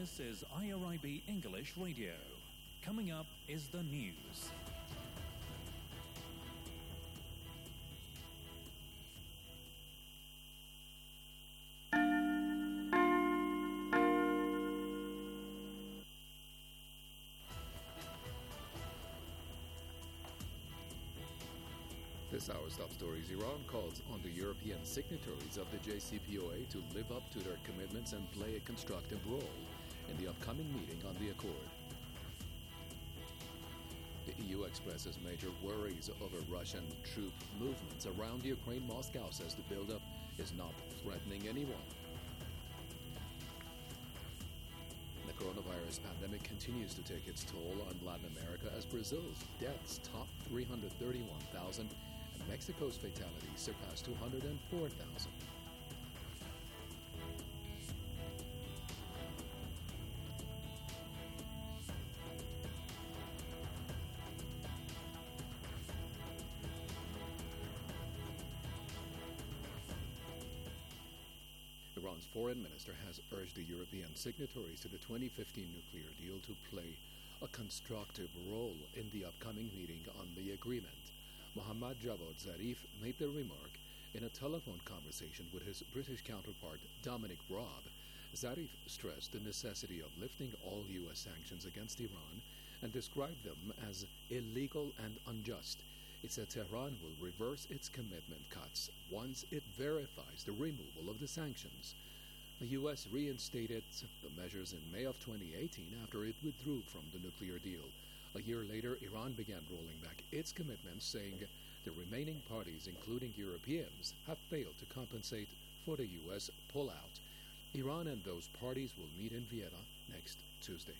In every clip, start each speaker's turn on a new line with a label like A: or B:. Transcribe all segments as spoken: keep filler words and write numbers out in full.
A: This is I R I B English Radio. Coming up is the news.
B: This hour's top stories. Iran calls on the European signatories of the J C P O A to live up to their commitments and play a constructive role in the upcoming meeting on the accord. The E U expresses major worries over Russian troop movements around Ukraine. Moscow says the buildup is not threatening anyone. The coronavirus pandemic continues to take its toll on Latin America as Brazil's deaths top three hundred thirty-one thousand and Mexico's fatalities surpass two hundred four thousand. Iran's foreign minister has urged the European signatories to the twenty fifteen nuclear deal to play a constructive role in the upcoming meeting on the agreement. Mohammad Javad Zarif made the remark in a telephone conversation with his British counterpart Dominic Raab. Zarif stressed the necessity of lifting all U S sanctions against Iran and described them as illegal and unjust. It said Tehran will reverse its commitment cuts once it verifies the removal of the sanctions. The U S reinstated the measures in May of twenty eighteen after it withdrew from the nuclear deal. A year later, Iran began rolling back its commitments, saying the remaining parties, including Europeans, have failed to compensate for the U S pullout. Iran and those parties will meet in Vienna next Tuesday.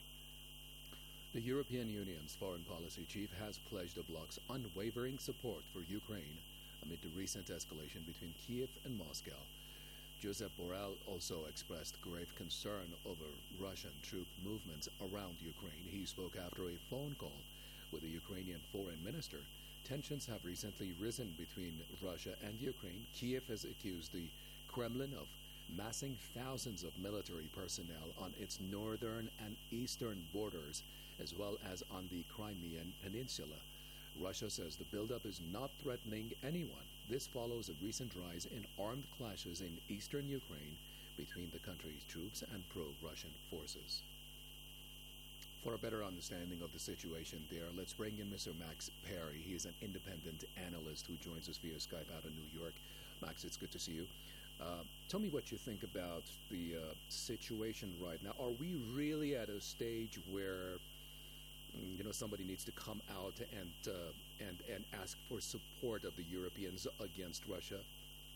B: The European Union's foreign policy chief has pledged the bloc's unwavering support for Ukraine amid the recent escalation between Kiev and Moscow. Josep Borrell also expressed grave concern over Russian troop movements around Ukraine. He spoke after a phone call with the Ukrainian foreign minister. Tensions have recently risen between Russia and Ukraine. Kiev has accused the Kremlin of massing thousands of military personnel on its northern and eastern borders, as well as on the Crimean Peninsula. Russia says the buildup is not threatening anyone. This follows a recent rise in armed clashes in eastern Ukraine between the country's troops and pro-Russian forces. For a better understanding of the situation there, let's bring in Mister Max Perry. He is an independent analyst who joins us via Skype out of New York. Max, it's good to see you. Uh, tell me what you think about the uh, situation right now. Are we really at a stage where you know, somebody needs to come out and uh, and and ask for support of the Europeans against Russia?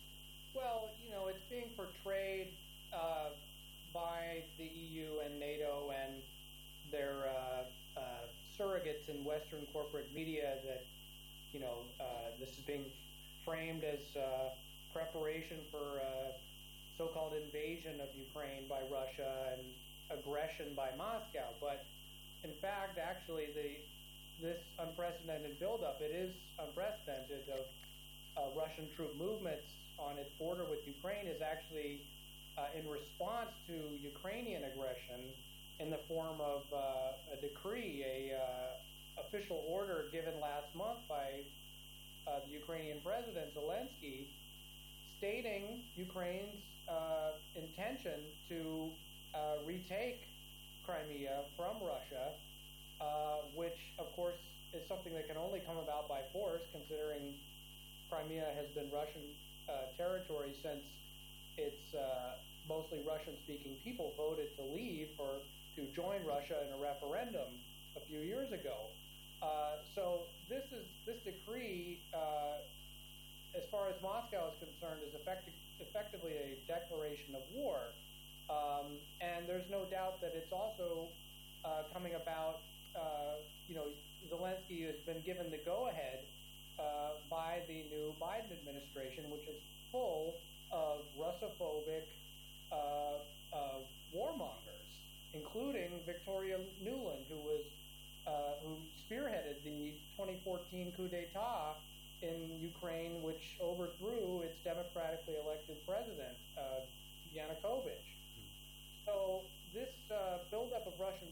C: Well, you know, it's being portrayed uh, by the E U and NATO and their uh, uh, surrogates in Western corporate media that, you know, uh, this is being framed as uh, preparation for uh, so-called invasion of Ukraine by Russia and aggression by Moscow. But in fact, actually, the this unprecedented buildup, it is unprecedented, of uh, Russian troop movements on its border with Ukraine is actually uh, in response to Ukrainian aggression in the form of uh, a decree, a uh, official order given last month by uh, the Ukrainian President Zelensky, stating Ukraine's uh, intention to uh, retake Crimea from Russia, uh, which, of course, is something that can only come about by force, considering Crimea has been Russian uh, territory since its uh, mostly Russian-speaking people voted to leave or to join Russia in a referendum a few years ago. Uh, so this is this decree, uh, as far as Moscow is concerned, is effecti- effectively a declaration of war. Um, and there's no doubt that it's also uh, coming about, uh, you know, Zelensky has been given the go-ahead uh, by the new Biden administration, which is full of Russophobic uh, uh, warmongers, including Victoria Nuland, who was uh, who spearheaded the twenty fourteen coup d'etat in Ukraine, which overthrew its democratically elected president, uh, Yanukovych. So this uh, build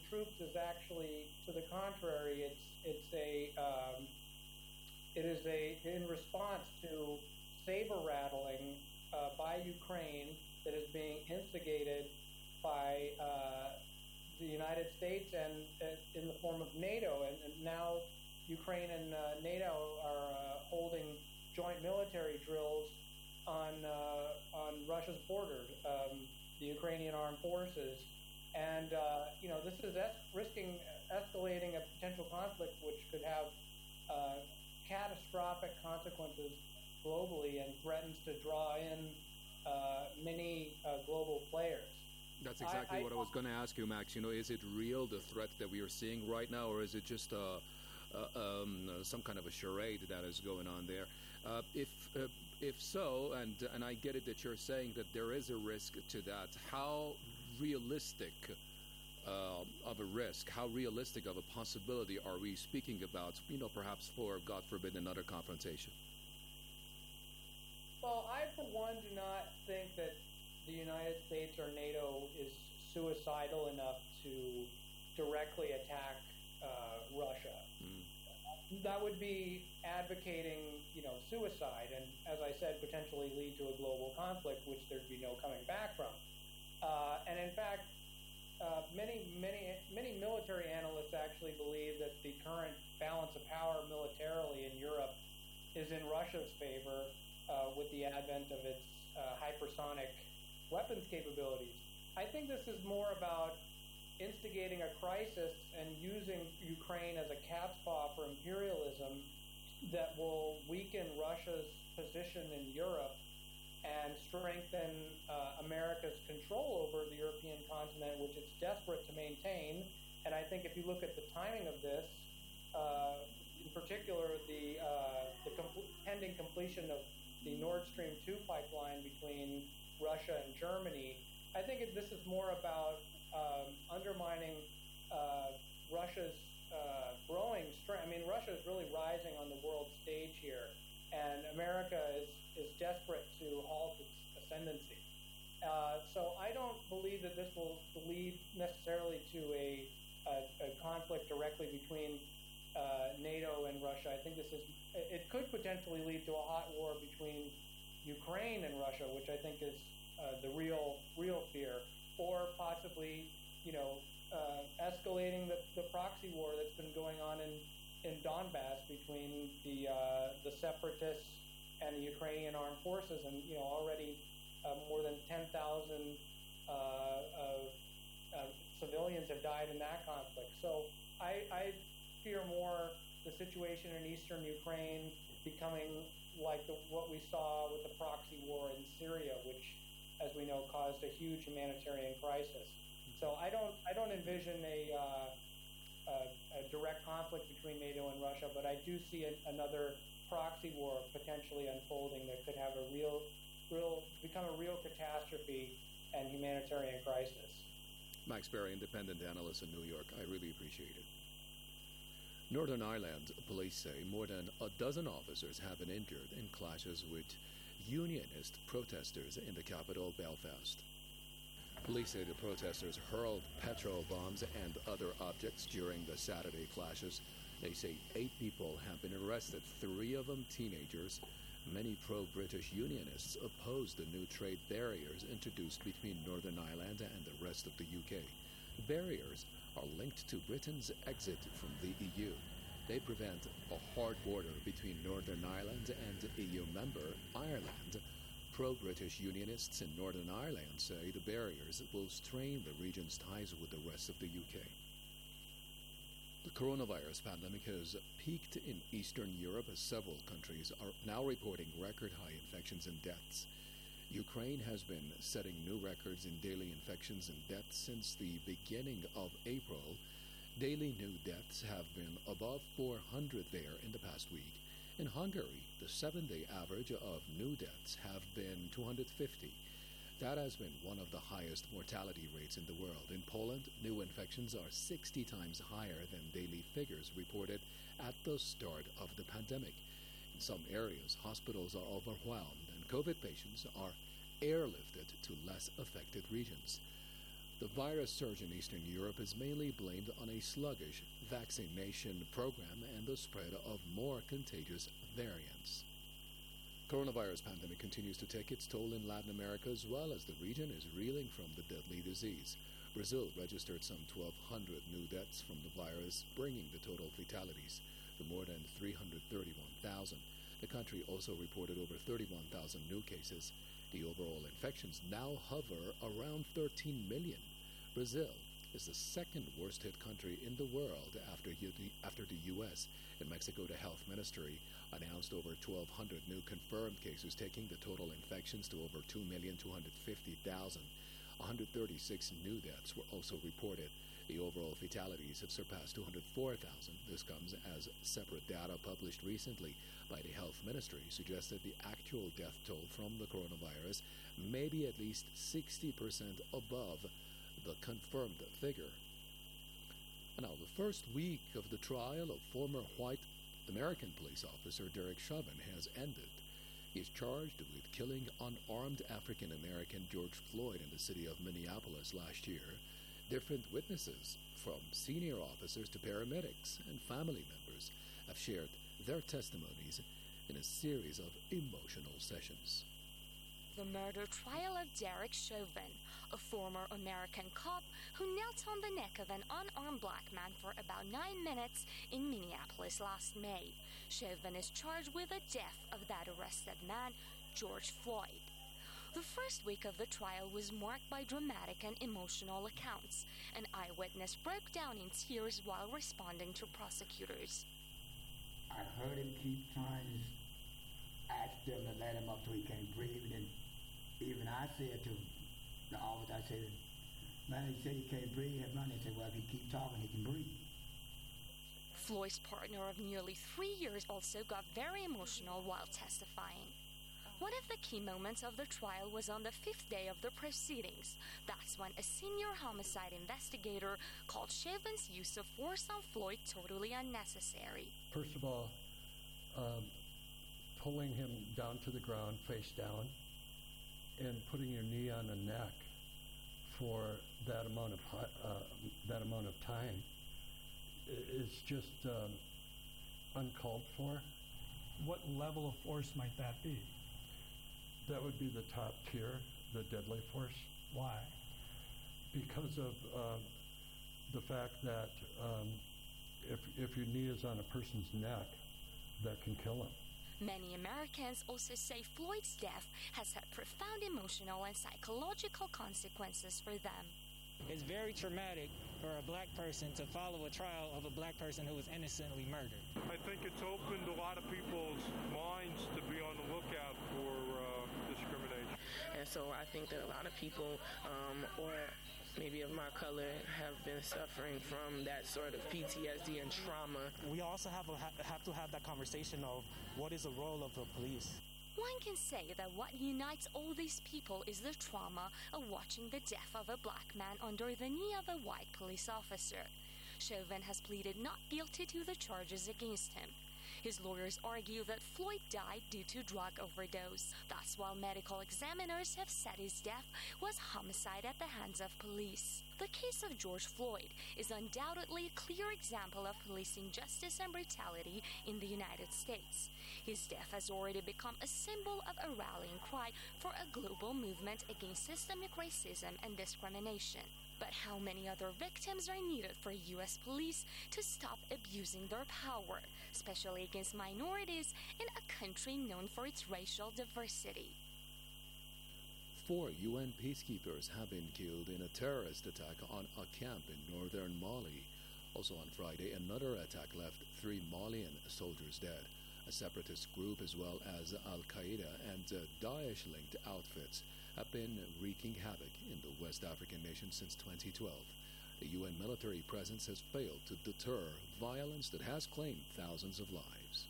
C: troops is actually, to the contrary, it's it's a um, it is a in response to saber rattling uh, by Ukraine that is being instigated by uh, the United States and uh, in the form of NATO, and, and now Ukraine and uh, NATO are uh, holding joint military drills on uh, on Russia's border, um, the Ukrainian armed forces, and uh, you know this is es- risking escalating a potential conflict which could have uh, catastrophic consequences globally and threatens to draw in uh, many uh, global players.
B: That's exactly
C: I, I,
B: what I was going to ask you, Max. You know, is it real, the threat that we are seeing right now, or is it just uh, uh, um, uh, some kind of a charade that is going on there? Uh, if uh, if so, and and I get it that you're saying that there is a risk to that, how realistic uh, of a risk, how realistic of a possibility are we speaking about, you know, perhaps for, God forbid, another confrontation?
C: Well, I, for one, do not think that the United States or NATO is suicidal enough to directly attack uh, Russia. Mm. That would be advocating, you know, suicide, and as I said, potentially lead to a global conflict, which there'd be no coming back from. Uh, and in fact, uh, many, many, many military analysts actually believe that the current balance of power militarily in Europe is in Russia's favor uh, with the advent of its uh, hypersonic weapons capabilities. I think this is more about instigating a crisis and using Ukraine as a cat's paw for imperialism that will weaken Russia's position in Europe and strengthen uh, America's control over the European continent, which it's desperate to maintain. And I think if you look at the timing of this, uh, in particular the, uh, the com- pending completion of the Nord Stream two pipeline between Russia and Germany, I think it, this is more about um, undermining uh, Russia's uh, growing strength. I mean, Russia is really rising on the world stage here, and America is, is desperate to halt its ascendancy. Uh, so I don't believe that this will lead necessarily to a, a, a conflict directly between uh, NATO and Russia. I think this is, it could potentially lead to a hot war between Ukraine and Russia, which I think is uh, the real real fear, or possibly, you know, uh, escalating the, the proxy war that's been going on in, in Donbass between the uh, the separatists and the Ukrainian armed forces, and you know already uh, more than ten thousand uh, uh, uh, civilians have died in that conflict. So I, I fear more the situation in eastern Ukraine becoming like the, what we saw with the proxy war in Syria, which, as we know, caused a huge humanitarian crisis. So I don't, I don't envision a, uh, a, a direct conflict between NATO and Russia, but I do see a, another proxy war potentially unfolding that could have a real, real, become a real catastrophe and humanitarian crisis.
B: Max Berry, independent analyst in New York. I really appreciate it. Northern Ireland police say more than a dozen officers have been injured in clashes with unionist protesters in the capital, Belfast. Police say the protesters hurled petrol bombs and other objects during the Saturday clashes. They say eight people have been arrested, three of them teenagers. Many pro-British unionists oppose the new trade barriers introduced between Northern Ireland and the rest of the U K. Barriers are linked to Britain's exit from the E U. They prevent a hard border between Northern Ireland and E U member Ireland. Pro-British unionists in Northern Ireland say the barriers will strain the region's ties with the rest of the U K. The coronavirus pandemic has peaked in Eastern Europe as several countries are now reporting record-high infections and deaths. Ukraine has been setting new records in daily infections and deaths since the beginning of April. Daily new deaths have been above four hundred there in the past week. In Hungary, the seven-day average of new deaths have been two hundred fifty. That has been one of the highest mortality rates in the world. In Poland, new infections are sixty times higher than daily figures reported at the start of the pandemic. In some areas, hospitals are overwhelmed and COVID patients are airlifted to less affected regions. The virus surge in Eastern Europe is mainly blamed on a sluggish vaccination program and the spread of more contagious variants. Coronavirus pandemic continues to take its toll in Latin America as well as the region is reeling from the deadly disease. Brazil registered some twelve hundred new deaths from the virus, bringing the total fatalities to more than three hundred thirty-one thousand. The country also reported over thirty-one thousand new cases. The overall infections now hover around thirteen million. Brazil is the second worst hit country in the world after, U- after the U S In Mexico, the health ministry announced over twelve hundred new confirmed cases, taking the total infections to over two million two hundred fifty thousand. one hundred thirty-six new deaths were also reported. The overall fatalities have surpassed two hundred four thousand. This comes as separate data published recently by the health ministry suggested the actual death toll from the coronavirus may be at least sixty percent above the confirmed figure. Now, the first week of the trial of former white American police officer Derek Chauvin has ended. He is charged with killing unarmed African-American George Floyd in the city of Minneapolis last year. Different witnesses, from senior officers to paramedics and family members, have shared their testimonies in a series of emotional sessions.
D: The murder trial of Derek Chauvin, a former American cop who knelt on the neck of an unarmed black man for about nine minutes in Minneapolis last May. Chauvin is charged with the death of that arrested man, George Floyd. The first week of the trial was marked by dramatic and emotional accounts. An eyewitness broke down in tears while responding to prosecutors.
E: I heard him keep trying to ask them to let him up till he can't breathe. And then even I said to the officer, I said, man, he said he can't breathe. And man, they said, well, if he keep talking, he can breathe.
D: Floyd's partner of nearly three years also got very emotional while testifying. One of the key moments of the trial was on the fifth day of the proceedings. That's when a senior homicide investigator called Chauvin's use of force on Floyd totally unnecessary.
F: First of all, um, pulling him down to the ground, face down, and putting your knee on the neck for that amount of uh, that amount of time is just um, uncalled for.
G: What level of force might that be?
F: That would be the top tier, the deadly force.
G: Why?
F: Because of um, the fact that um, if if your knee is on a person's neck, that can kill him.
D: Many Americans also say Floyd's death has had profound emotional and psychological consequences for them.
H: It's very traumatic for a black person to follow a trial of a black person who was innocently murdered.
I: I think it's opened a lot of people's minds to be on the lookout for uh, discrimination.
J: And so I think that a lot of people, um, or maybe of my color, have been suffering from that sort of P T S D and trauma.
H: We also have, a, have to have that conversation of what is the role of the police.
D: One can say that what unites all these people is the trauma of watching the death of a black man under the knee of a white police officer. Chauvin has pleaded not guilty to the charges against him. His lawyers argue that Floyd died due to drug overdose. That's while medical examiners have said his death was homicide at the hands of police. The case of George Floyd is undoubtedly a clear example of police injustice and brutality in the United States. His death has already become a symbol of a rallying cry for a global movement against systemic racism and discrimination. But how many other victims are needed for U S police to stop abusing their power, especially against minorities in a country known for its racial diversity?
B: Four U N peacekeepers have been killed in a terrorist attack on a camp in northern Mali. Also on Friday, another attack left three Malian soldiers dead. A separatist group as well as Al-Qaeda and uh, Daesh-linked outfits have been wreaking havoc in the West African nation since twenty twelve. The U N military presence has failed to deter violence that has claimed thousands of lives.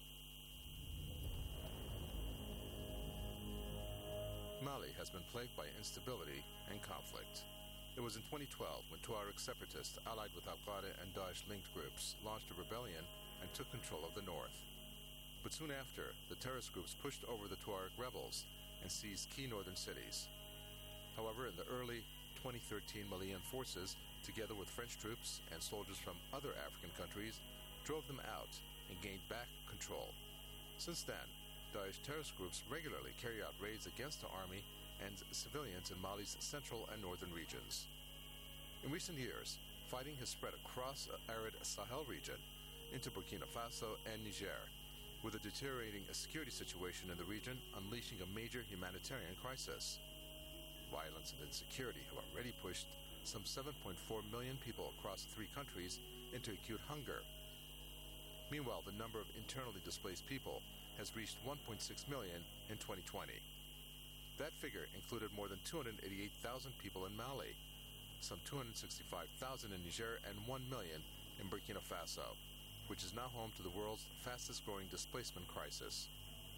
K: Mali has been plagued by instability and conflict. It was in twenty twelve when Tuareg separatists allied with Al-Qaeda and Daesh-linked groups launched a rebellion and took control of the north. But soon after, the terrorist groups pushed over the Tuareg rebels and seized key northern cities. However, in the early twenty thirteen Malian forces, together with French troops and soldiers from other African countries, drove them out and gained back control. Since then, Daesh terrorist groups regularly carry out raids against the army and civilians in Mali's central and northern regions. In recent years, fighting has spread across the arid Sahel region into Burkina Faso and Niger, with a deteriorating security situation in the region unleashing a major humanitarian crisis. Violence and insecurity have already pushed some seven point four million people across three countries into acute hunger. Meanwhile, the number of internally displaced people has reached one point six million in twenty twenty. That figure included more than two hundred eighty-eight thousand people in Mali, some two hundred sixty-five thousand in Niger, and one million in Burkina Faso, which is now home to the world's fastest-growing displacement crisis.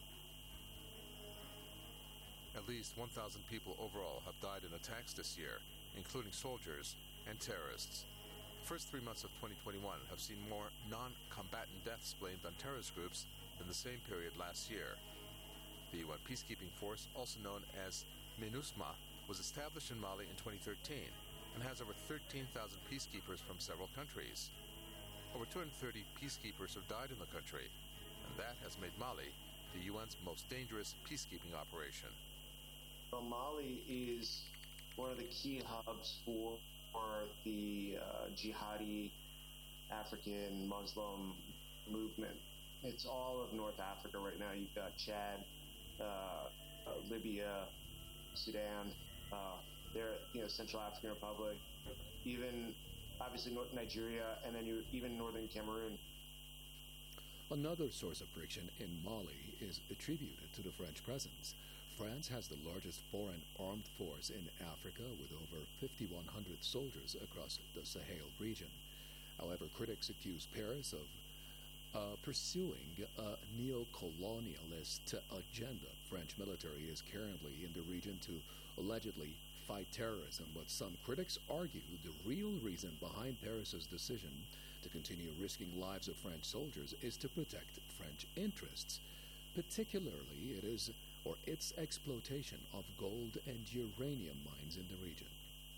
K: At least one thousand people overall have died in attacks this year, including soldiers and terrorists. The first three months of twenty twenty-one have seen more non-combatant deaths blamed on terrorist groups than the same period last year. The U N peacekeeping force, also known as MINUSMA, was established in Mali in twenty thirteen and has over thirteen thousand peacekeepers from several countries. Over two hundred thirty peacekeepers have died in the country, and that has made Mali the U N's most dangerous peacekeeping operation.
L: Well, Mali is one of the key hubs for, for the uh, jihadi African Muslim movement. It's all of North Africa right now. You've got Chad, uh, uh, Libya, Sudan, uh, there, you know, Central African Republic, even obviously North Nigeria, and then you even northern Cameroon.
B: Another source of friction in Mali is attributed to the French presence. France has the largest foreign armed force in Africa with over fifty-one hundred soldiers across the Sahel region. However, critics accuse Paris of uh, pursuing a neo-colonialist agenda. French military is currently in the region to allegedly fight terrorism, but some critics argue the real reason behind Paris's decision to continue risking lives of French soldiers is to protect French interests. Particularly, it is or its exploitation of gold and uranium mines in the region.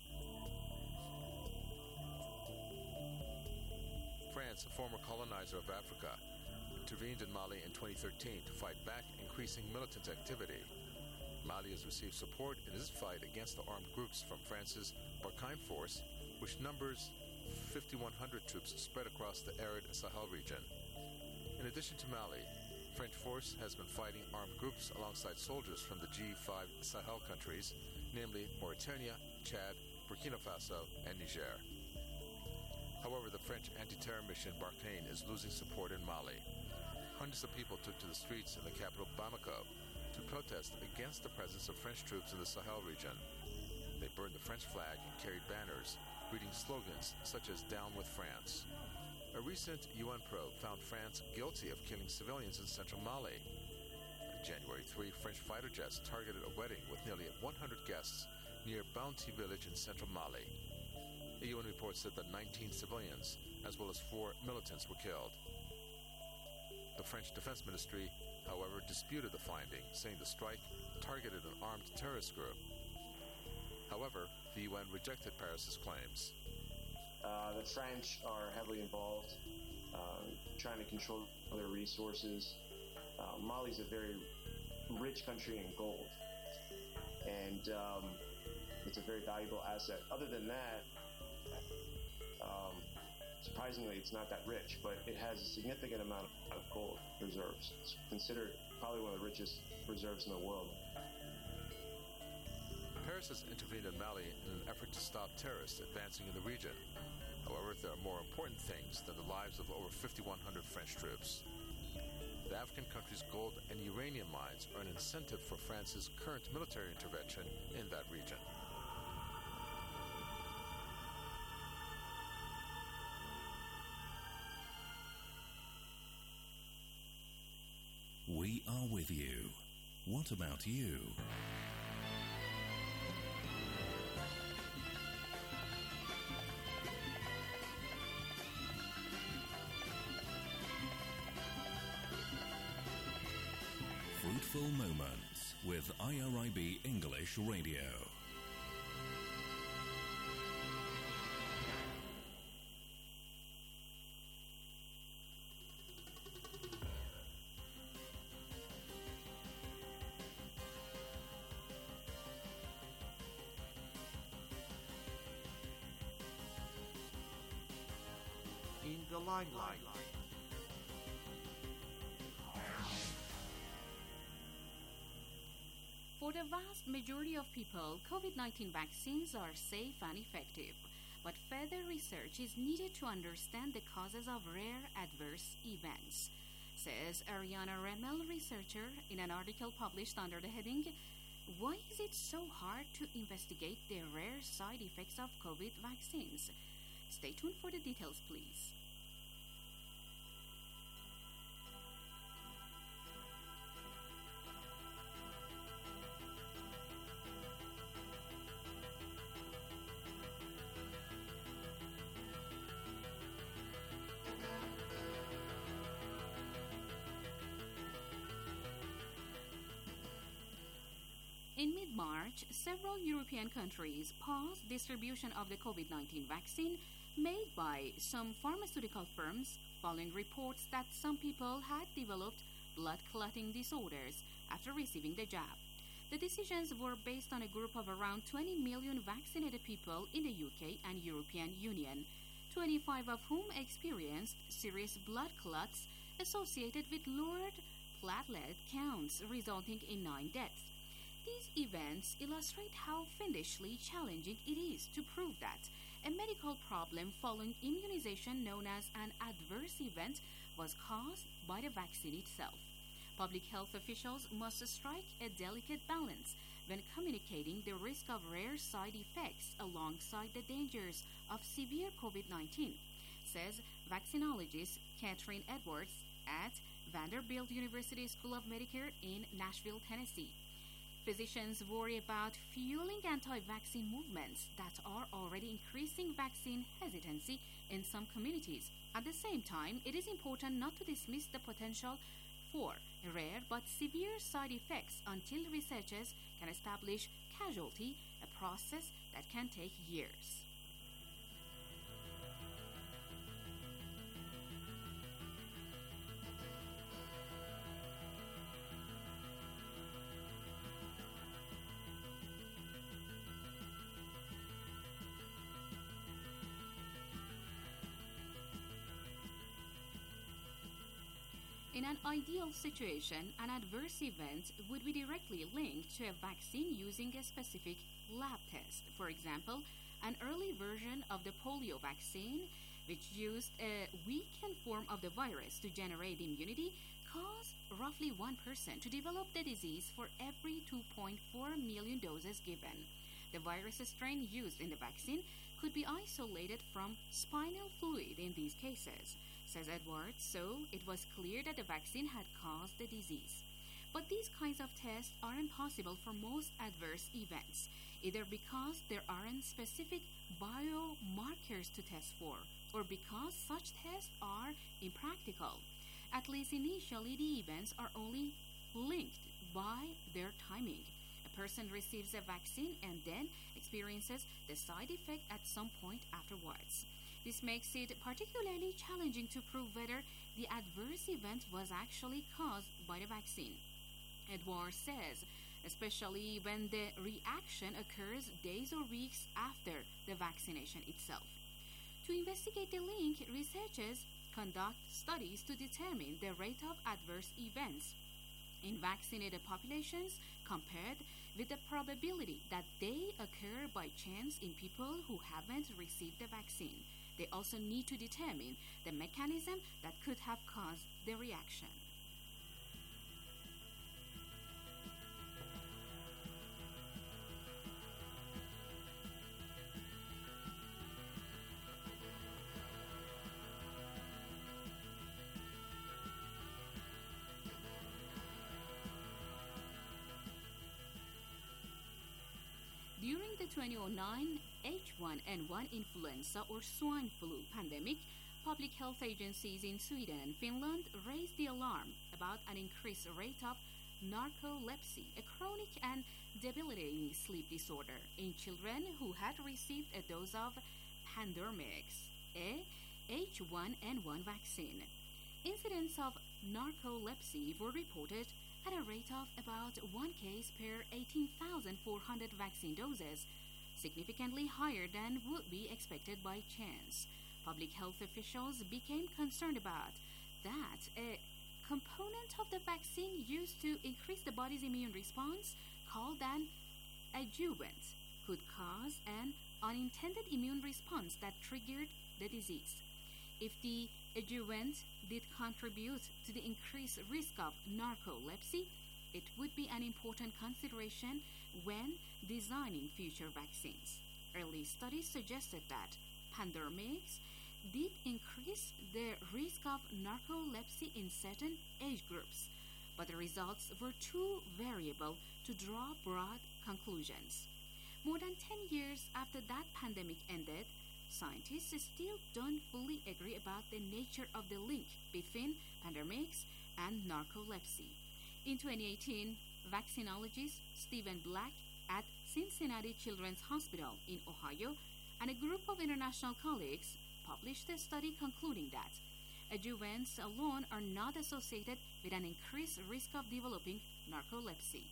K: France, a former colonizer of Africa, intervened in Mali in twenty thirteen to fight back increasing militant activity. Mali has received support in its fight against the armed groups from France's Barkhane force, which numbers fifty-one hundred troops spread across the arid Sahel region. In addition to Mali, French force has been fighting armed groups alongside soldiers from the G five Sahel countries, namely Mauritania, Chad, Burkina Faso, and Niger. However, the French anti-terror mission Barkhane is losing support in Mali. Hundreds of people took to the streets in the capital Bamako to protest against the presence of French troops in the Sahel region. They burned the French flag and carried banners, reading slogans such as "Down with France." A recent U N probe found France guilty of killing civilians in central Mali. On January third, French fighter jets targeted a wedding with nearly one hundred guests near Bounty village in central Mali. A U N report said that nineteen civilians, as well as four militants, were killed. The French Defense Ministry, however, disputed the finding, saying the strike targeted an armed terrorist group. However, the U N rejected Paris's claims.
L: Uh, the French are heavily involved, uh, trying to control their resources. Uh, Mali's a very rich country in gold, and um, it's a very valuable asset. Other than that, um, surprisingly, it's not that rich, but it has a significant amount of gold reserves. It's considered probably one of the richest reserves in the world.
K: Paris has intervened in Mali in an effort to stop terrorists advancing in the region. However, there are more important things than the lives of over fifty-one hundred French troops. The African country's gold and uranium mines are an incentive for France's current military intervention in that region.
A: We are with you. What about you? Fruitful Moments with I R I B English Radio.
M: the limelight.
N: For the vast majority of people, COVID nineteen vaccines are safe and effective, but further research is needed to understand the causes of rare adverse events, says Ariana Remmel, researcher, in an article published under the heading, "Why is it so hard to investigate the rare side effects of COVID vaccines?" Stay tuned for the details, please. In mid-March, several European countries paused distribution of the COVID nineteen vaccine made by some pharmaceutical firms following reports that some people had developed blood clotting disorders after receiving the jab. The decisions were based on a group of around twenty million vaccinated people in the U K and European Union, twenty-five of whom experienced serious blood clots associated with lowered platelet counts, resulting in nine deaths. These events illustrate how fiendishly challenging it is to prove that a medical problem following immunization known as an adverse event was caused by the vaccine itself. Public health officials must strike a delicate balance when communicating the risk of rare side effects alongside the dangers of severe COVID nineteen, says vaccinologist Catherine Edwards at Vanderbilt University School of Medicine in Nashville, Tennessee. Physicians worry about fueling anti-vaccine movements that are already increasing vaccine hesitancy in some communities. At the same time, it is important not to dismiss the potential for rare but severe side effects until researchers can establish causality, a process that can take years. In an ideal situation, an adverse event would be directly linked to a vaccine using a specific lab test. For example, an early version of the polio vaccine, which used a weakened form of the virus to generate immunity, caused roughly one person to develop the disease for every two point four million doses given. The virus strain used in the vaccine could be isolated from spinal fluid in these cases, says Edwards, so it was clear that the vaccine had caused the disease. But these kinds of tests are impossible for most adverse events, either because there aren't specific biomarkers to test for, or because such tests are impractical. At least initially, the events are only linked by their timing. A person receives a vaccine and then experiences the side effect at some point afterwards. This makes it particularly challenging to prove whether the adverse event was actually caused by the vaccine. Edwards says, especially when the reaction occurs days or weeks after the vaccination itself. To investigate the link, researchers conduct studies to determine the rate of adverse events in vaccinated populations compared with the probability that they occur by chance in people who haven't received the vaccine. They also need to determine the mechanism that could have caused the reaction. During the twenty oh nine H one N one influenza or swine flu pandemic, public health agencies in Sweden and Finland raised the alarm about an increased rate of narcolepsy, a chronic and debilitating sleep disorder, in children who had received a dose of Pandemrix, a H one N one vaccine. Incidents of narcolepsy were reported at a rate of about one case per eighteen thousand four hundred vaccine doses, significantly higher than would be expected by chance. public health officials became concerned about that a component of the vaccine used to increase the body's immune response, called an adjuvant, could cause an unintended immune response that triggered the disease. If the adjuvant did contribute to the increased risk of narcolepsy, it would be an important consideration when designing future vaccines. Early studies suggested that pandemics did increase the risk of narcolepsy in certain age groups, but the results were too variable to draw broad conclusions. More than ten years after that pandemic ended, scientists still don't fully agree about the nature of the link between pandemics and narcolepsy. In twenty eighteen, vaccinologist Stephen Black at Cincinnati Children's Hospital in Ohio and a group of international colleagues published a study concluding that adjuvants alone are not associated with an increased risk of developing narcolepsy.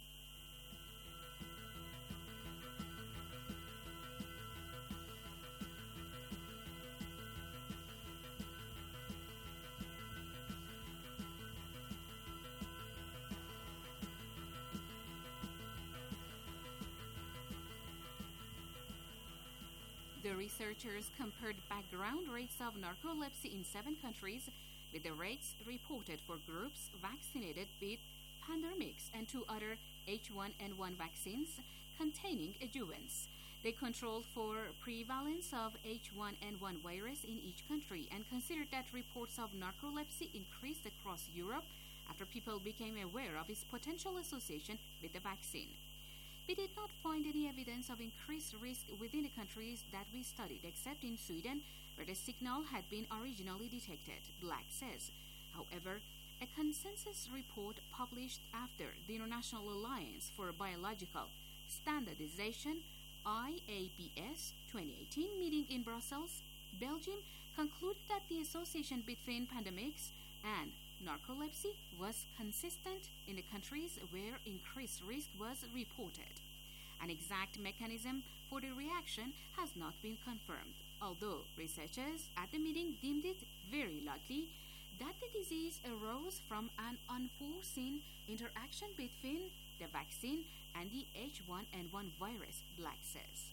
N: The researchers compared background rates of narcolepsy in seven countries with the rates reported for groups vaccinated with pandemics and two other H one N one vaccines containing adjuvants. They controlled for prevalence of H one N one virus in each country and considered that reports of narcolepsy increased across Europe after people became aware of its potential association with the vaccine. We did not find any evidence of increased risk within the countries that we studied, except in Sweden, where the signal had been originally detected, Black says. However, a consensus report published after the International Alliance for Biological Standardization, I A B S, twenty eighteen meeting in Brussels, Belgium, concluded that the association between pandemics and narcolepsy was consistent in the countries where increased risk was reported. An exact mechanism for the reaction has not been confirmed, although researchers at the meeting deemed it very likely that the disease arose from an unforeseen interaction between the vaccine and the H one N one virus, Black says.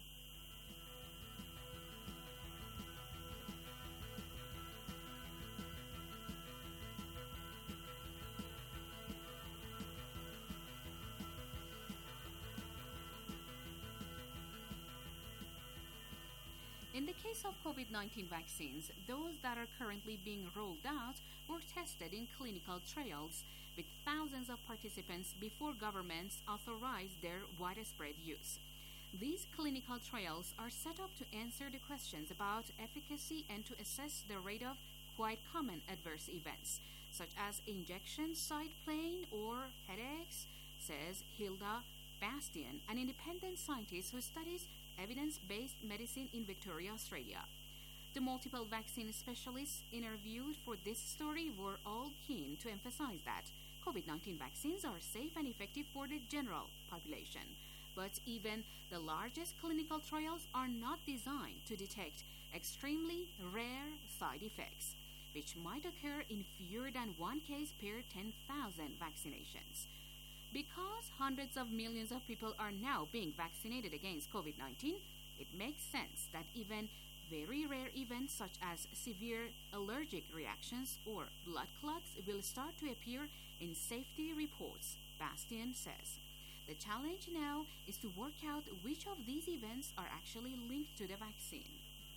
N: In the case of COVID nineteen vaccines, those that are currently being rolled out were tested in clinical trials with thousands of participants before governments authorized their widespread use. These clinical trials are set up to answer the questions about efficacy and to assess the rate of quite common adverse events, such as injection site pain or headaches, says Hilda Bastian, an independent scientist who studies evidence-based medicine in Victoria, Australia. The multiple vaccine specialists interviewed for this story were all keen to emphasize that COVID nineteen vaccines are safe and effective for the general population. But even the largest clinical trials are not designed to detect extremely rare side effects, which might occur in fewer than one case per ten thousand vaccinations. Because hundreds of millions of people are now being vaccinated against COVID nineteen, it makes sense that even very rare events such as severe allergic reactions or blood clots will start to appear in safety reports, Bastian says. The challenge now is to work out which of these events are actually linked to the vaccine.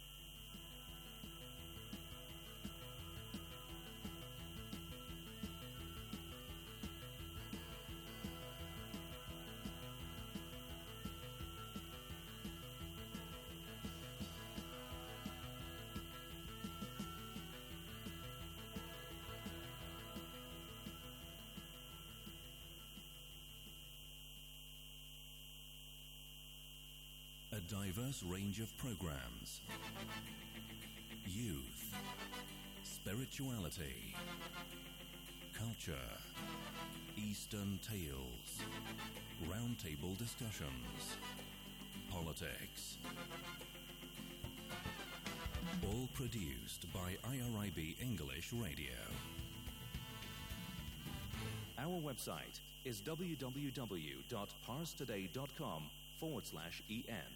A: A diverse range of programs. Youth, spirituality, culture, Eastern tales, roundtable discussions, politics. All produced by I R I B English Radio. Our website is www.parstoday.com forward slash en.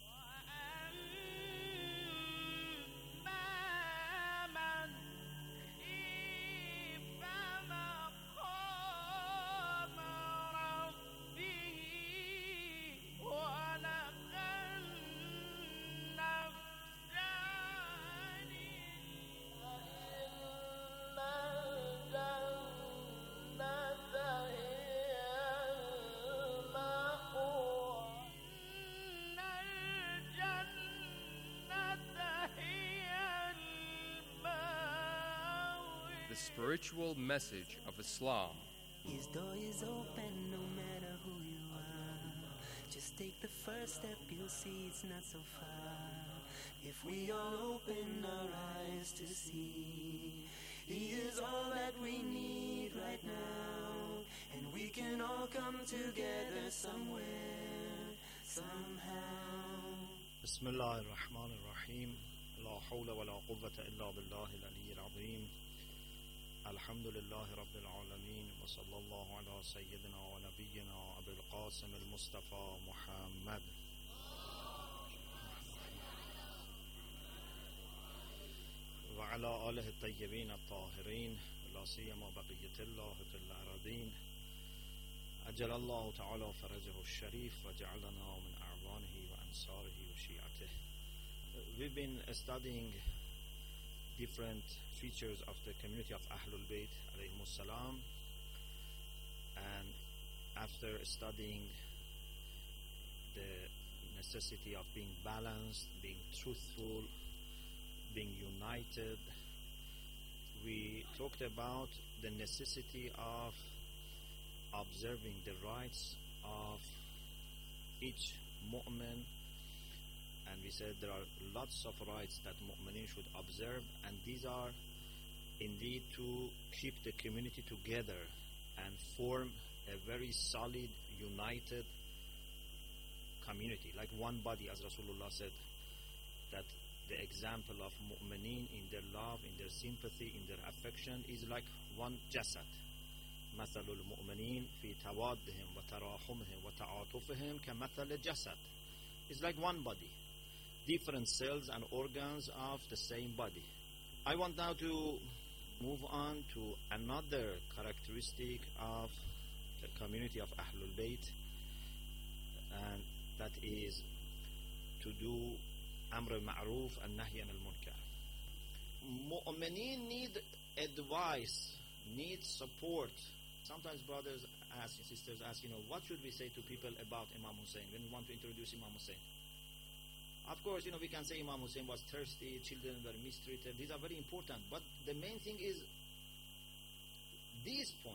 M: The spiritual message of Islam.
O: His door is open no matter who you are. Just take the first step, you'll see it's not so far. If we all open our eyes to see, He is all that we need right now. And we can all come together somewhere, somehow.
P: بسم الله الرحمن الرحيم لا حول ولا قوة إلا بالله العلي العظيم الحمد لله رب العالمين وصلى الله على سيدنا ونبينا أبي القاسم المصطفى محمد وعلى آله الطيبين الطاهرين لا سيما بقية الله في الأراضين أجل الله تعالى فرجه الشريف وجعلنا من أعوانه وأنصاره وشيعته. We've been studying different features of the community of Ahlul Bayt alayhimus salam, and after studying the necessity of being balanced, being truthful, being united, we talked about the necessity of observing the rights of each mu'min. And we said there are lots of rights that mu'minin should observe, and these are indeed to keep the community together and form a very solid, united community, like one body, as Rasulullah said, that the example of mu'minin in their love, in their sympathy, in their affection is like one jasad. مثل المؤمنين في توادهم وتراحمهم وتعاطفهم كمثل الجسد. It's like one body, different cells and organs of the same body. I want now to move on to another characteristic of the community of Ahlul Bayt, and that is to do Amr al-Ma'ruf and Nahy al-Munkar. Mu'mineen need advice, need support. Sometimes brothers ask, sisters ask, you know, what should we say to people about Imam Hussein when we want to introduce Imam Hussein? Of course, you know, we can say Imam Hussein was thirsty, children were mistreated. These are very important. But the main thing is this point.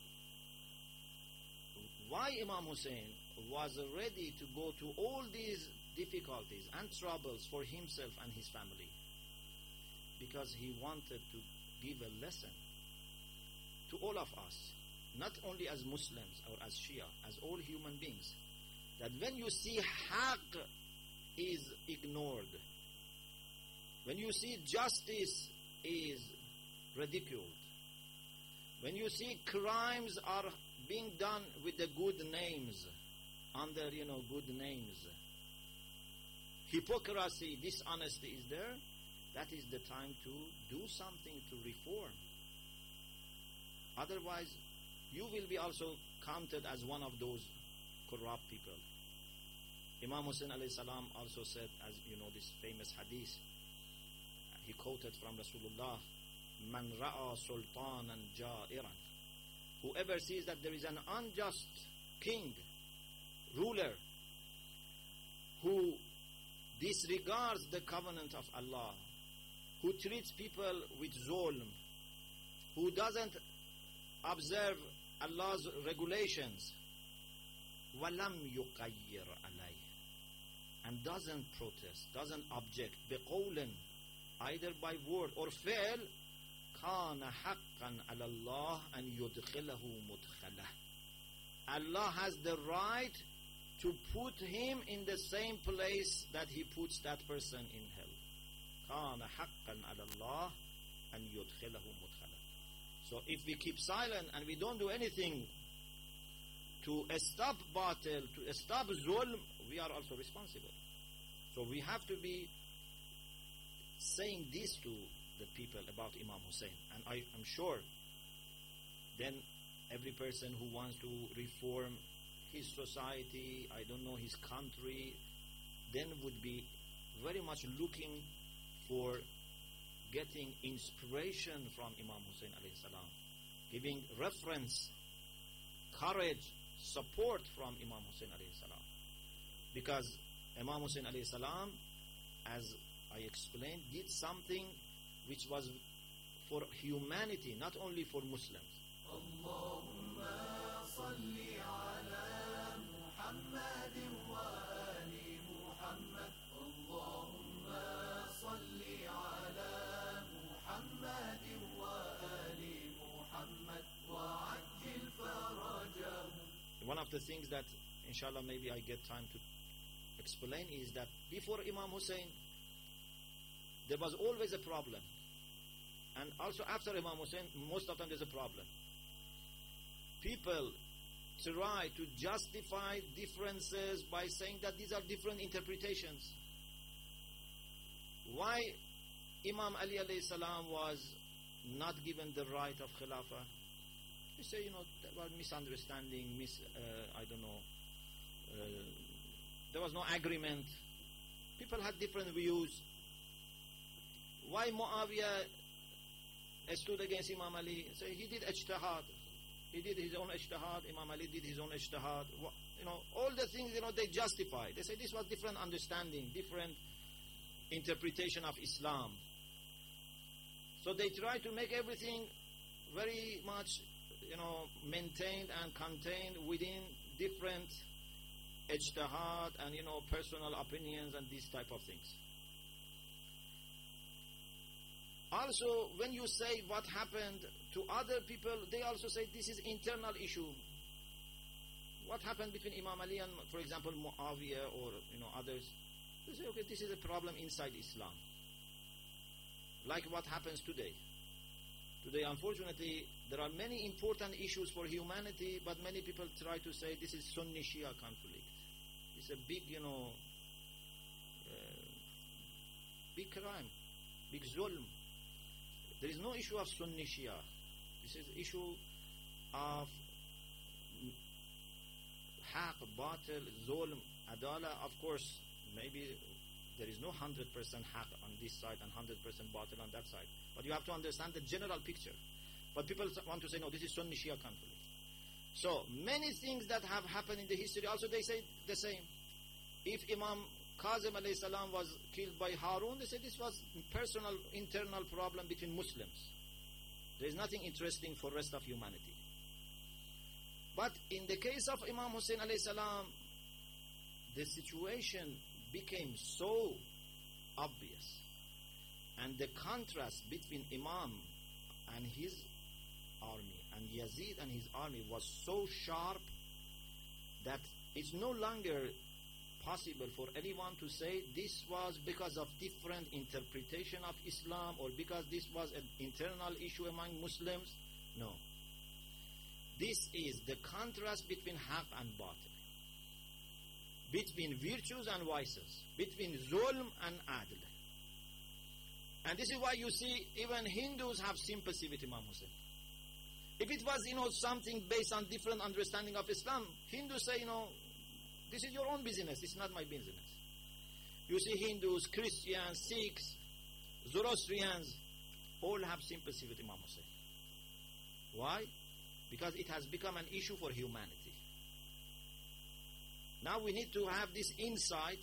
P: Why Imam Hussein was ready to go to all these difficulties and troubles for himself and his family? Because he wanted to give a lesson to all of us, not only as Muslims or as Shia, as all human beings, that when you see haqq is ignored, when you see justice is ridiculed, when you see crimes are being done with the good names, under, you know, good names, hypocrisy, dishonesty is there, that is the time to do something to reform. Otherwise, you will be also counted as one of those corrupt people. Imam Hussein alayhi salam also said, as you know, this famous hadith, he quoted from Rasulullah, Man ra'a sultanan ja'iran. Whoever sees that there is an unjust king, ruler, who disregards the covenant of Allah, who treats people with zulm, who doesn't observe Allah's regulations, وَلَمْ يُقَيِّرْ عَلَيْهِ, and doesn't protest, doesn't object, بِقَوْلٍ, either by word or fail, كَانَ حَقًّا عَلَى اللَّهِ أَنْ يُدْخِلَهُ مُدْخَلَهُ. Allah has the right to put him in the same place that he puts that person in hell. كان حقا على الله أن يدخله مدخلا. So if we keep silent and we don't do anything to stop batil, to stop zulm, we are also responsible. So we have to be saying this to the people about Imam Hussein. And I am sure then every person who wants to reform his society, I don't know, his country, then would be very much looking for getting inspiration from Imam Hussein alayhi salam, giving reference, courage, support from Imam Hussein alayhi salam. Because Imam Hussein alayhi salam, as I explained, did something which was for humanity, not only for Muslims. Allahumma salli ala Muhammadin wa ali Muhammad. Allahumma salli ala Muhammadin wa ali Muhammad wa ajil farajahum. One of the things that, inshallah, maybe I get time to explain is that before Imam Hussein, there was always a problem. And also after Imam Hussein, most of the time there's a problem. People try to justify differences by saying that these are different interpretations. Why Imam Ali alayhi salam was not given the right of Khilafah? They say, you know, there was misunderstanding, mis, uh, I don't know, uh, there was no agreement. People had different views. Why Muawiyah stood against Imam Ali? So he did ijtihad. He did his own ijtihad. Imam Ali did his own ijtihad. You know, all the things, you know, they justify. They say this was different understanding, different interpretation of Islam. So they try to make everything very much, you know, maintained and contained within different ijtihad and, you know, personal opinions and these type of things. Also, when you say what happened to other people, they also say this is internal issue. What happened between Imam Ali and, for example, Muawiyah or, you know, others? They say, okay, this is a problem inside Islam. Like what happens today. Today, unfortunately, there are many important issues for humanity, but many people try to say this is Sunni-Shia conflict. It's a big, you know, uh, big crime, big zulm. There is no issue of Sunni Shia. This is issue of haq, batil, zulm, adala. Of course, maybe there is no one hundred percent haq on this side and one hundred percent batil on that side. But you have to understand the general picture. But people want to say, no, this is Sunni Shia conflict. So, many things that have happened in the history, also they say the same. If Imam Kazim alayhi salam was killed by Harun, they say this was personal, internal problem between Muslims. There is nothing interesting for rest of humanity. But in the case of Imam Hussein alayhi salam, the situation became so obvious. And the contrast between Imam and his army and Yazid and his army was so sharp that it's no longer possible for anyone to say this was because of different interpretation of Islam or because this was an internal issue among Muslims. No. This is the contrast between haq and batil, between virtues and vices, between zulm and adl. And this is why you see even Hindus have sympathy with Imam Hussein. If it was, you know, something based on different understanding of Islam, Hindus say, you know, this is your own business, it's not my business. You see Hindus, Christians, Sikhs, Zoroastrians, all have sympathy with Imam Hussein. Why? Because it has become an issue for humanity. Now we need to have this insight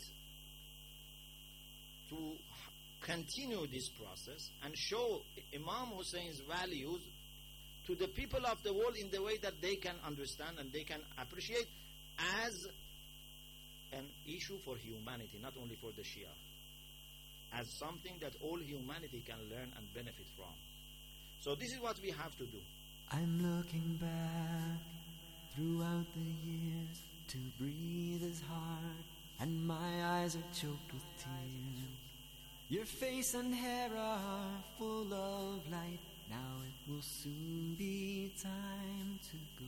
P: to continue this process and show Imam Hussein's values to the people of the world in the way that they can understand and they can appreciate as an issue for humanity, not only for the Shia, as something that all humanity can learn and benefit from. So this is what we have to do.
O: I'm looking back throughout the years. To breathe is hard, and my eyes are choked with tears. Your face and hair are full of light. Now it will soon be time to go.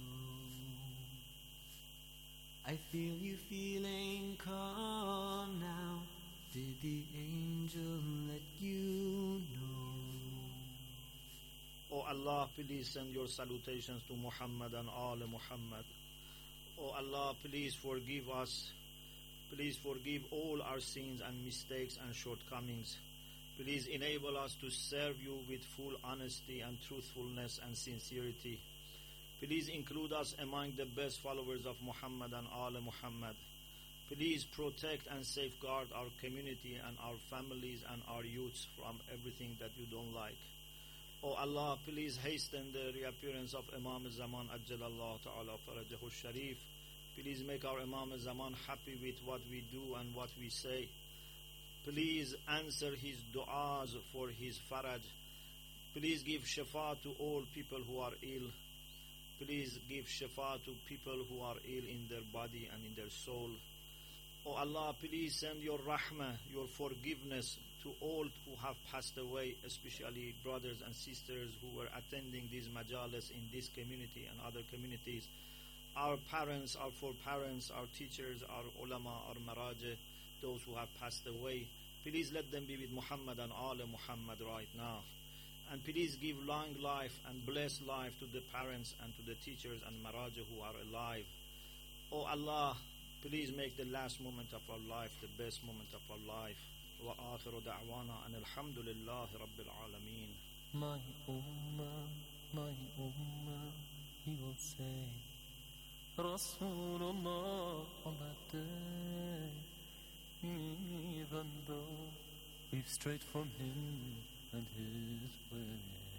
O: I feel you feeling calm now. Did the angel let you know?
P: O Allah, please send your salutations to Muhammad and Al Muhammad. O Allah, please forgive us. Please forgive all our sins and mistakes and shortcomings. Please enable us to serve you with full honesty and truthfulness and sincerity. Please include us among the best followers of Muhammad and Al Muhammad. Please protect and safeguard our community and our families and our youths from everything that you don't like. O Allah, please hasten the reappearance of Imam Zaman Ajjalallahu Ta'ala Farajahu Sharif. Please make our Imam Zaman happy with what we do and what we say. Please answer his du'as for his faraj. Please give shifa to all people who are ill. Please give shifa to people who are ill in their body and in their soul. O Allah, please send your rahmah, your forgiveness to all who have passed away, especially brothers and sisters who were attending these majalis in this community and other communities. Our parents, our foreparents, our teachers, our ulama, our maraja, those who have passed away. Please let them be with Muhammad and Al Muhammad right now. And please give long life and blessed life to the parents and to the teachers and maraja who are alive. O Allah, please make the last moment of our life the best moment of our life. Wa akhiru da'wana and alhamdulillahi rabbil alameen.
O: My ummah, my ummah, he will say, Rasulullah on that day, even though we've strayed from him and his way.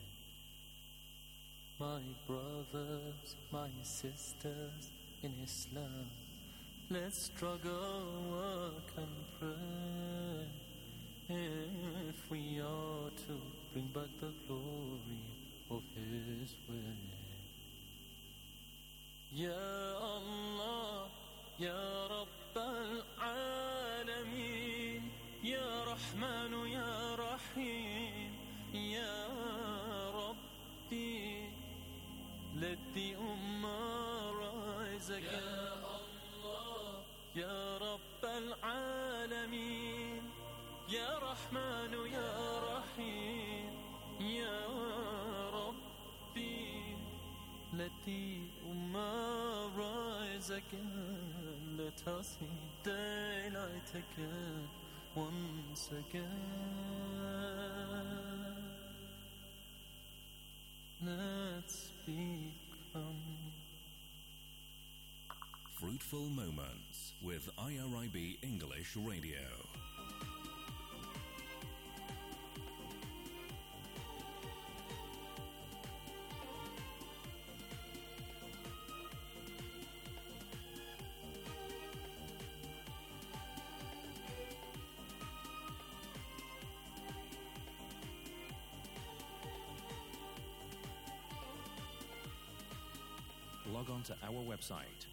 O: My brothers, my sisters in Islam, let's struggle, work and pray if we are to bring back the glory of his way. Ya Allah, Ya Rabb al-Alameen, Ya Rahman, Ya Rahim, Ya Rabbi, let the Ummah rise again. Ya Rabb al-Alameen, Ya Rahman, Ya Rahim, Ya Rabbi, let the Ummah rise again. Let us see daylight again, once again. Let's become
A: Fruitful Moments with I R I B English Radio. Log on to our website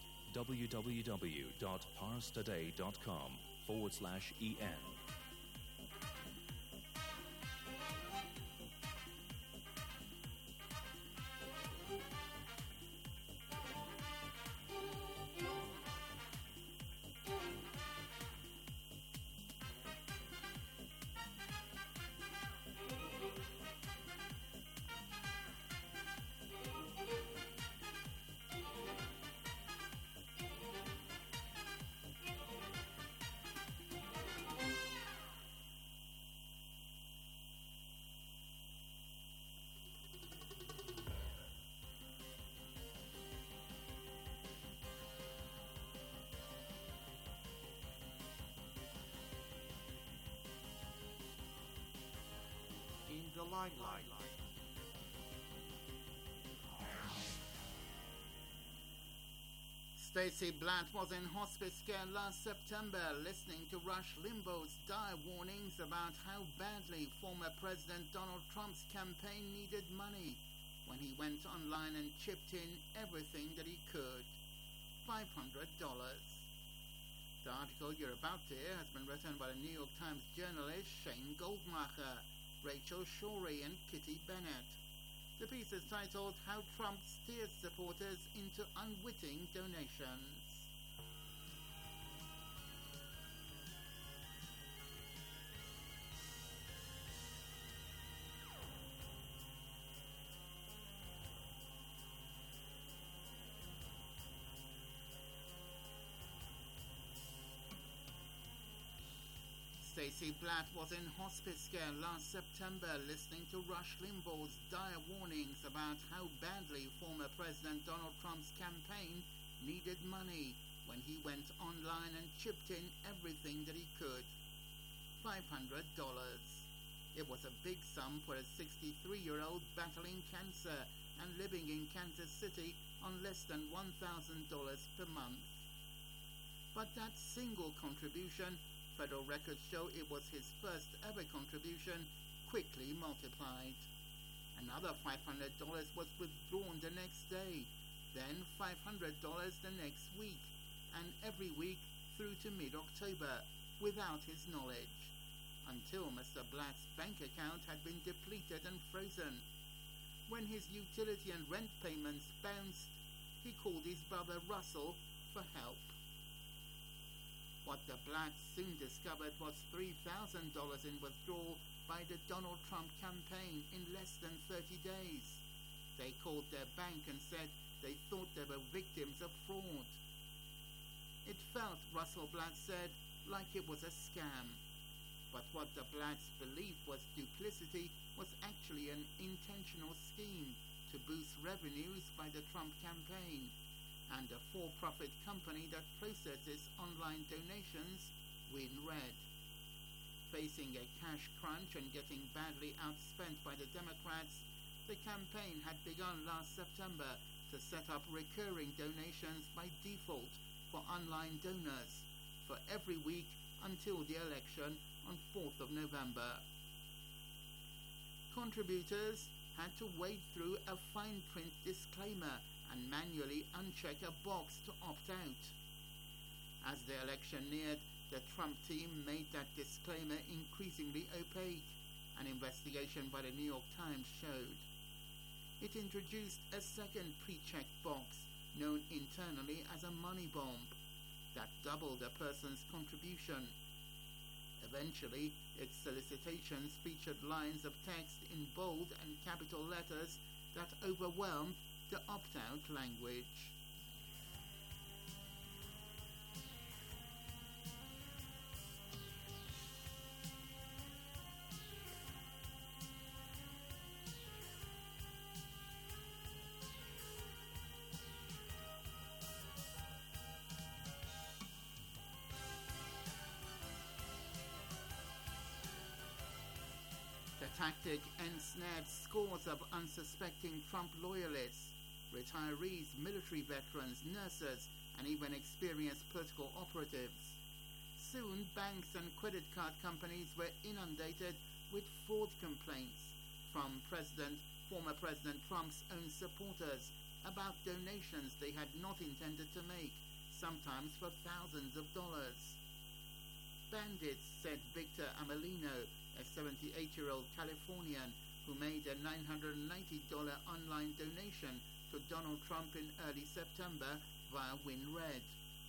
A: www.parstoday.com forward slash en.
Q: The limelight. Stacey Blunt was in hospice care last September listening to Rush Limbaugh's dire warnings about how badly former President Donald Trump's campaign needed money when he went online and chipped in everything that he could. five hundred dollars. The article you're about to hear has been written by the New York Times journalists Shane Goldmacher, Rachel Shorey and Kitty Bennett. The piece is titled How Trump Steered Supporters into Unwitting Donations. Stacey Blatt was in hospice care last September listening to Rush Limbaugh's dire warnings about how badly former President Donald Trump's campaign needed money when he went online and chipped in everything that he could. five hundred dollars. It was a big sum for a sixty-three-year-old battling cancer and living in Kansas City on less than one thousand dollars per month. But that single contribution, federal records show it was his first ever contribution, quickly multiplied. Another five hundred dollars was withdrawn the next day, then five hundred dollars the next week, and every week through to mid-October, without his knowledge, until Mister Blatt's bank account had been depleted and frozen. When his utility and rent payments bounced, he called his brother Russell for help. What the Blatts soon discovered was three thousand dollars in withdrawal by the Donald Trump campaign in less than thirty days. They called their bank and said they thought they were victims of fraud. It felt, Russell Blatt said, like it was a scam. But what the Blatts believed was duplicity was actually an intentional scheme to boost revenues by the Trump campaign and a for-profit company that processes online donations, WinRed. Facing a cash crunch and getting badly outspent by the Democrats, the campaign had begun last September to set up recurring donations by default for online donors for every week until the election on fourth of November. Contributors had to wade through a fine print disclaimer and manually uncheck a box to opt out. As the election neared, the Trump team made that disclaimer increasingly opaque, an investigation by the New York Times showed. It introduced a second pre-checked box, known internally as a money bomb, that doubled a person's contribution. Eventually, its solicitations featured lines of text in bold and capital letters that overwhelmed the opt-out language. The tactic ensnared scores of unsuspecting Trump loyalists, retirees, military veterans, nurses, and even experienced political operatives. Soon, banks and credit card companies were inundated with fraud complaints from President, former President Trump's own supporters about donations they had not intended to make, sometimes for thousands of dollars. Bandits, said Victor Amelino, a seventy-eight-year-old Californian who made a nine hundred ninety dollars online donation to Donald Trump in early September via WinRed.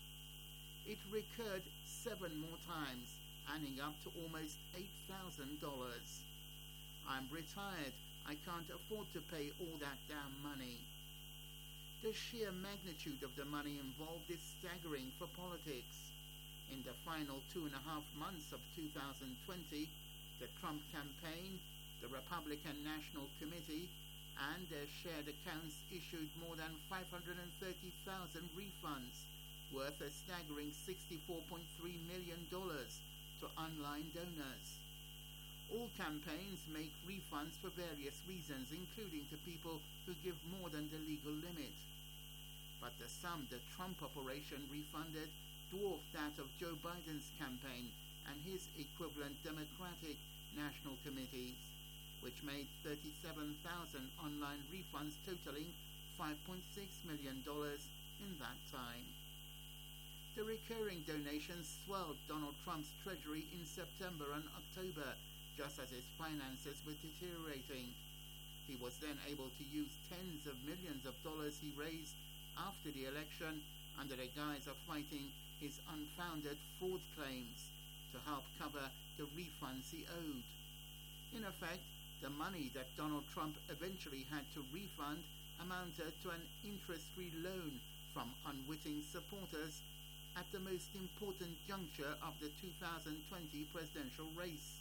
Q: It recurred seven more times, adding up to almost eight thousand dollars. I'm retired. I can't afford to pay all that damn money. The sheer magnitude of the money involved is staggering for politics. In the final two and a half months of two thousand twenty, the Trump campaign, the Republican National Committee, and their shared accounts issued more than five hundred thirty thousand refunds, worth a staggering sixty-four point three million dollars to online donors. All campaigns make refunds for various reasons, including to people who give more than the legal limit. But the sum the Trump operation refunded dwarfed that of Joe Biden's campaign and his equivalent Democratic National Committees, which made thirty-seven thousand online refunds totaling five point six million dollars in that time. The recurring donations swelled Donald Trump's treasury in September and October, just as his finances were deteriorating. He was then able to use tens of millions of dollars he raised after the election under the guise of fighting his unfounded fraud claims to help cover the refunds he owed. In effect, the money that Donald Trump eventually had to refund amounted to an interest-free loan from unwitting supporters at the most important juncture of the two thousand twenty presidential race.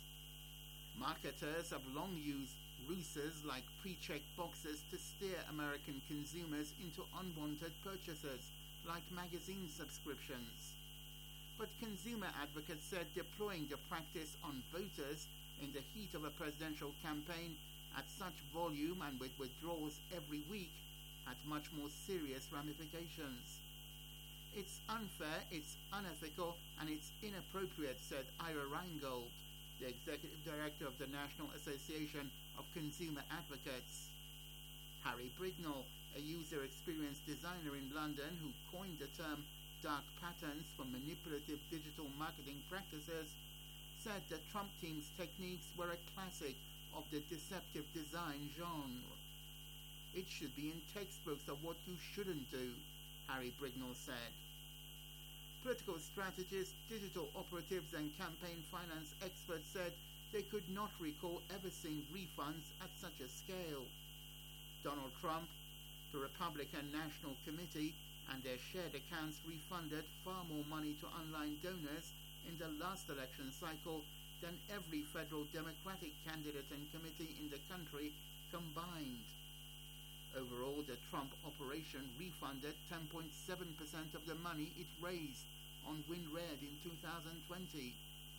Q: Marketers have long used ruses like pre-check boxes to steer American consumers into unwanted purchases, like magazine subscriptions. But consumer advocates said deploying the practice on voters in the heat of a presidential campaign at such volume and with withdrawals every week had much more serious ramifications. It's unfair, it's unethical, and it's inappropriate, said Ira Reingold, the executive director of the National Association of Consumer Advocates. Harry Brignall, a user experience designer in London who coined the term dark patterns for manipulative digital marketing practices, said the Trump team's techniques were a classic of the deceptive design genre. It should be in textbooks of what you shouldn't do, Harry Brignall said. Political strategists, digital operatives and campaign finance experts said they could not recall ever seeing refunds at such a scale. Donald Trump, the Republican National Committee, and their shared accounts refunded far more money to online donors in the last election cycle than every federal Democratic candidate and committee in the country combined. Overall, the Trump operation refunded ten point seven percent of the money it raised on WinRed in two thousand twenty.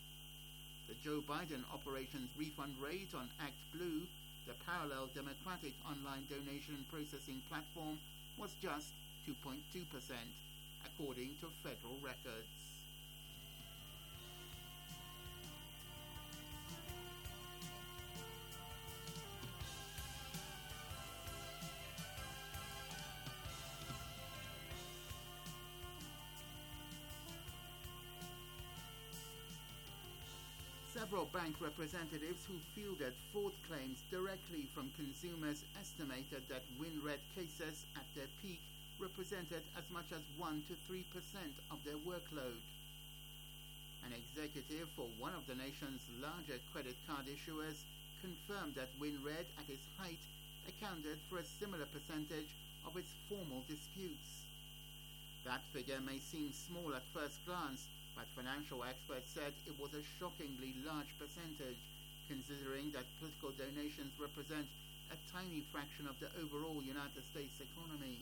Q: The Joe Biden operation's refund rate on ActBlue, the parallel Democratic online donation processing platform, was just two point two percent, according to federal records. Several bank representatives who fielded fraud claims directly from consumers estimated that WinRed cases at their peak represented as much as one to three percent of their workload. An executive for one of the nation's larger credit card issuers confirmed that WinRed at its height accounted for a similar percentage of its formal disputes. That figure may seem small at first glance, but financial experts said it was a shockingly large percentage, considering that political donations represent a tiny fraction of the overall United States economy.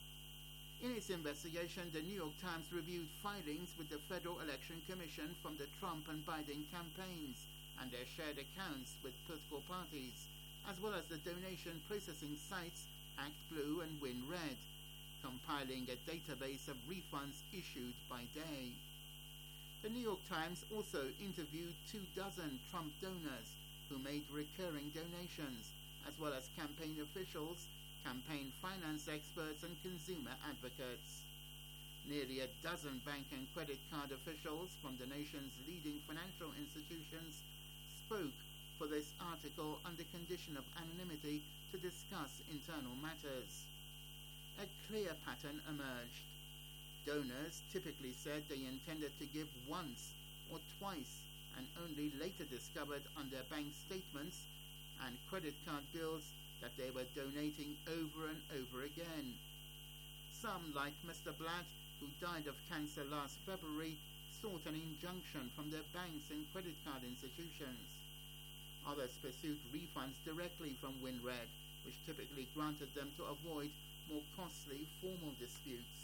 Q: In its investigation, the New York Times reviewed filings with the Federal Election Commission from the Trump and Biden campaigns and their shared accounts with political parties, as well as the donation processing sites ActBlue and WinRed, compiling a database of refunds issued by day. The New York Times also interviewed two dozen Trump donors who made recurring donations, as well as campaign officials, campaign finance experts, and consumer advocates. Nearly a dozen bank and credit card officials from the nation's leading financial institutions spoke for this article under condition of anonymity to discuss internal matters. A clear pattern emerged. Donors typically said they intended to give once or twice and only later discovered on their bank statements and credit card bills that they were donating over and over again. Some, like Mister Blatt, who died of cancer last February, sought an injunction from their banks and credit card institutions. Others pursued refunds directly from WinRed, which typically granted them to avoid more costly formal disputes.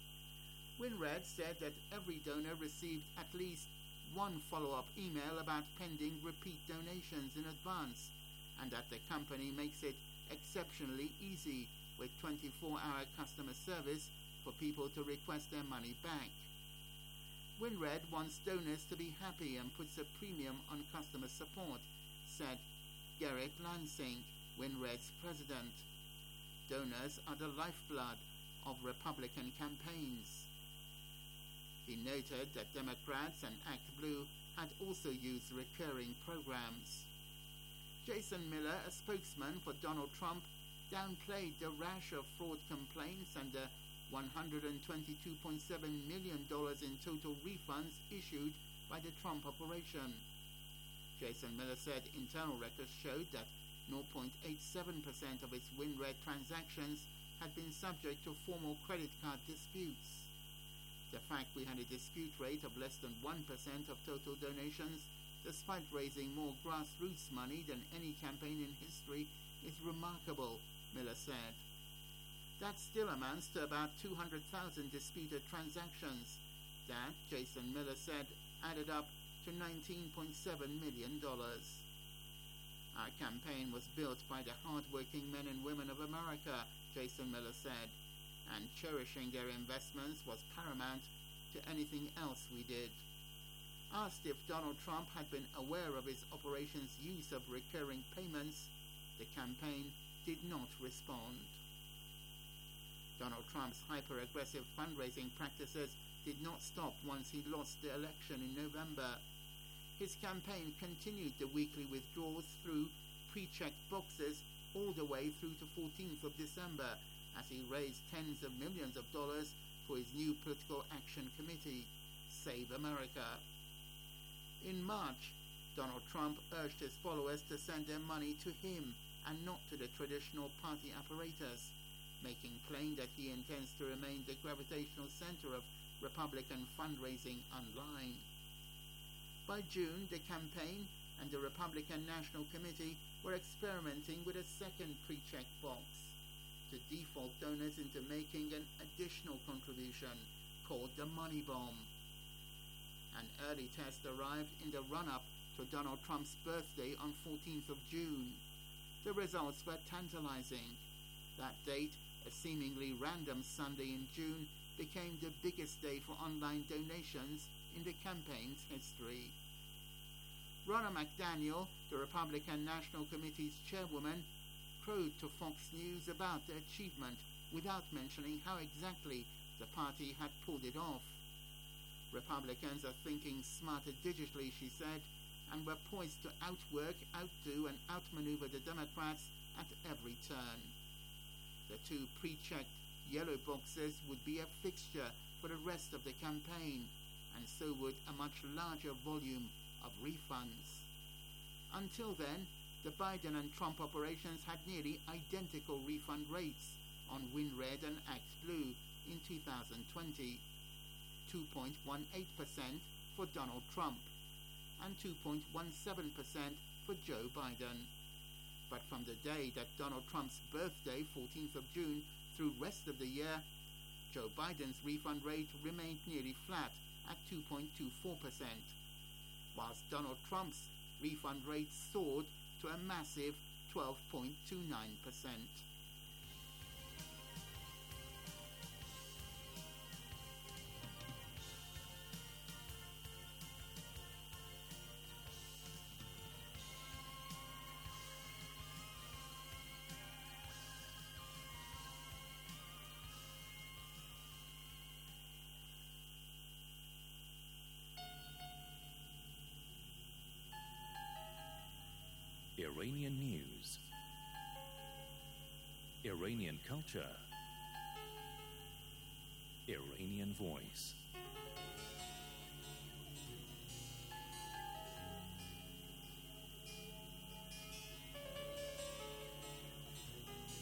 Q: WinRed said that every donor received at least one follow-up email about pending repeat donations in advance, and that the company makes it exceptionally easy with twenty-four hour customer service for people to request their money back. WinRed wants donors to be happy and puts a premium on customer support, said Gerrit Lansing, WinRed's president. Donors are the lifeblood of Republican campaigns. He noted that Democrats and Act Blue had also used recurring programs. Jason Miller, a spokesman for Donald Trump, downplayed the rash of fraud complaints and the one hundred twenty-two point seven million dollars in total refunds issued by the Trump operation. Jason Miller said internal records showed that zero point eight seven percent of its WinRed transactions had been subject to formal credit card disputes. The fact we had a dispute rate of less than one percent of total donations, despite raising more grassroots money than any campaign in history, is remarkable, Miller said. That still amounts to about two hundred thousand disputed transactions. That, Jason Miller said, added up to nineteen point seven million dollars. Our campaign was built by the hard-working men and women of America, Jason Miller said, and cherishing their investments was paramount to anything else we did. Asked if Donald Trump had been aware of his operation's use of recurring payments, the campaign did not respond. Donald Trump's hyper-aggressive fundraising practices did not stop once he lost the election in November. His campaign continued the weekly withdrawals through pre-checked boxes all the way through to fourteenth of December as he raised tens of millions of dollars for his new political action committee, Save America. In March, Donald Trump urged his followers to send their money to him and not to the traditional party apparatus, making plain that he intends to remain the gravitational center of Republican fundraising online. By June, the campaign and the Republican National Committee were experimenting with a second pre-check box to default donors into making an additional contribution called the Money Bomb. An early test arrived in the run-up to Donald Trump's birthday on fourteenth of June. The results were tantalizing. That date, a seemingly random Sunday in June, became the biggest day for online donations in the campaign's history. Ronna McDaniel, the Republican National Committee's chairwoman, crowed to Fox News about the achievement without mentioning how exactly the party had pulled it off. Republicans are thinking smarter digitally, she said, and were poised to outwork, outdo, and outmaneuver the Democrats at every turn. The two pre-checked yellow boxes would be a fixture for the rest of the campaign, and so would a much larger volume of refunds. Until then, the Biden and Trump operations had nearly identical refund rates on WinRed and ActBlue in two thousand twenty, two point one eight percent for Donald Trump and two point one seven percent for Joe Biden. But from the day that Donald Trump's birthday, fourteenth of June, through rest of the year, Joe Biden's refund rate remained nearly flat at two point two four percent, whilst Donald Trump's refund rate soared to a massive twelve point two nine percent.
A: Iranian news, Iranian culture, Iranian voice.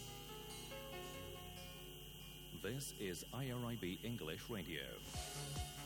A: This is I R I B English Radio.